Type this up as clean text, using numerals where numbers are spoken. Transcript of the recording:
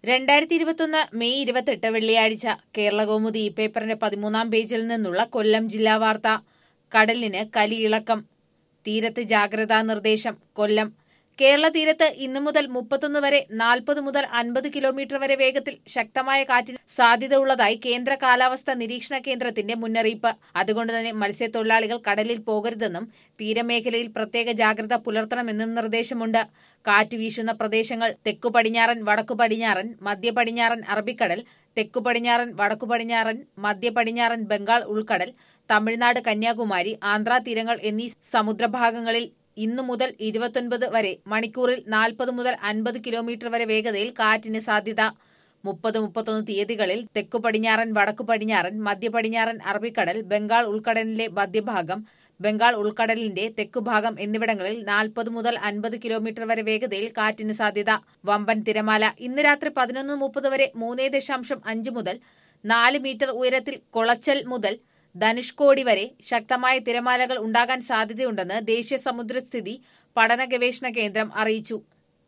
2021 May 28 വെള്ളിയാഴ്ച കേരളകൗമുദി ഈ പേപ്പറിന്റെ 13-ാം പേജിൽ നിന്നുള്ള കൊല്ലം ജില്ലാ വാർത്ത. കടലിന് കലിയിളക്കം, തീരത്ത് ജാഗ്രതാ നിർദ്ദേശം. കൊല്ലം കേരള തീരത്ത് ഇന്നു മുതൽ 31 വരെ 40 മുതൽ 50 കിലോമീറ്റർ വരെ വേഗത്തിൽ ശക്തമായ കാറ്റിന് സാധ്യത ഉള്ളതായി കേന്ദ്ര കാലാവസ്ഥാ നിരീക്ഷണ കേന്ദ്രത്തിന്റെ മുന്നറിയിപ്പ്. അതുകൊണ്ട് തന്നെ മത്സ്യത്തൊഴിലാളികൾ കടലിൽ പോകരുതെന്നും തീരമേഖലയിൽ പ്രത്യേക ജാഗ്രത പുലർത്തണമെന്നും നിർദ്ദേശമുണ്ട്. കാറ്റ് വീശുന്ന പ്രദേശങ്ങൾ തെക്കു പടിഞ്ഞാറൻ, വടക്കു പടിഞ്ഞാറൻ, മധ്യ പടിഞ്ഞാറൻ അറബിക്കടൽ, തെക്കു പടിഞ്ഞാറൻ, വടക്കു പടിഞ്ഞാറൻ, മധ്യ പടിഞ്ഞാറൻ ബംഗാൾ ഉൾക്കടൽ, തമിഴ്നാട്, കന്യാകുമാരി, ആന്ധ്രാ തീരങ്ങൾ എന്നീ സമുദ്രഭാഗങ്ങളിൽ ഇന്നു മുതൽ 29 വരെ മണിക്കൂറിൽ 40 മുതൽ 50 കിലോമീറ്റർ വരെ വേഗതയിൽ കാറ്റിന് സാധ്യത. 30-31 തീയതികളിൽ തെക്കു പടിഞ്ഞാറൻ, വടക്കു പടിഞ്ഞാറൻ, മധ്യ പടിഞ്ഞാറൻ അറബിക്കടൽ, ബംഗാൾ ഉൾക്കടലിന്റെ മധ്യഭാഗം, ബംഗാൾ ഉൾക്കടലിന്റെ തെക്കുഭാഗം എന്നിവിടങ്ങളിൽ 40 മുതൽ 50 കിലോമീറ്റർ വരെ വേഗതയിൽ കാറ്റിന് സാധ്യത. വമ്പൻ തിരമാല. ഇന്ന് രാത്രി 11:30 വരെ 3.5 മുതൽ 4 മീറ്റർ ഉയരത്തിൽ കൊളച്ചൽ മുതൽ ധനുഷ്കോടി വരെ ശക്തമായ തിരമാലകൾ ഉണ്ടാകാൻ സാധ്യതയുണ്ടെന്ന് ദേശീയ സമുദ്രസ്ഥിതി പഠന ഗവേഷണ കേന്ദ്രം അറിയിച്ചു.